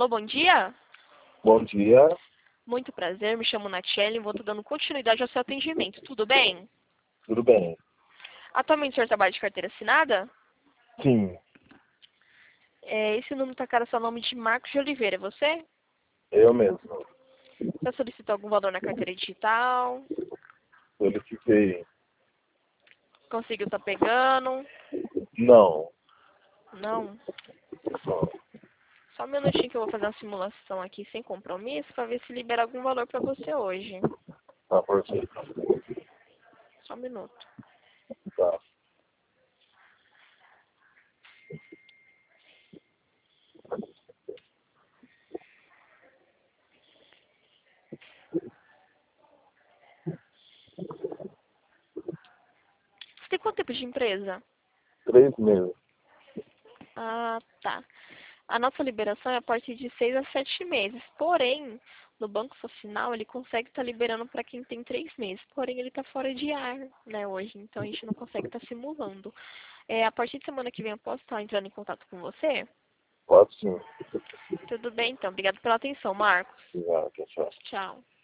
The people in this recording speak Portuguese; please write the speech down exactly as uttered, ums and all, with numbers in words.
Alô, bom dia? Bom dia, Muito prazer, me chamo Natiele e vou estar dando continuidade ao seu atendimento. Tudo bem? tudo bem? Atualmente o senhor trabalha de carteira assinada? Sim, É, esse número está cara seu nome de Marcos de Oliveira, é você? eu mesmo. Já solicitou algum valor na carteira digital? Solicitei. Conseguiu estar pegando? Não, Não? não. Só um minutinho que eu vou fazer uma simulação aqui sem compromisso para ver se libera algum valor para você hoje. Tá perfeito. Só um minuto. Tá. Você tem quanto tempo de empresa? Três meses. Ah, tá. A nossa liberação é a partir de seis a sete meses. Porém, no Banco Social, ele consegue estar liberando para quem tem três meses. Porém, ele está fora de ar, né, hoje. Então, a gente não consegue estar simulando. É, a partir de semana que vem, eu posso estar entrando em contato com você? Pode sim. Tudo bem, então. Obrigado pela atenção, Marcos. Obrigado, tchau. Tchau.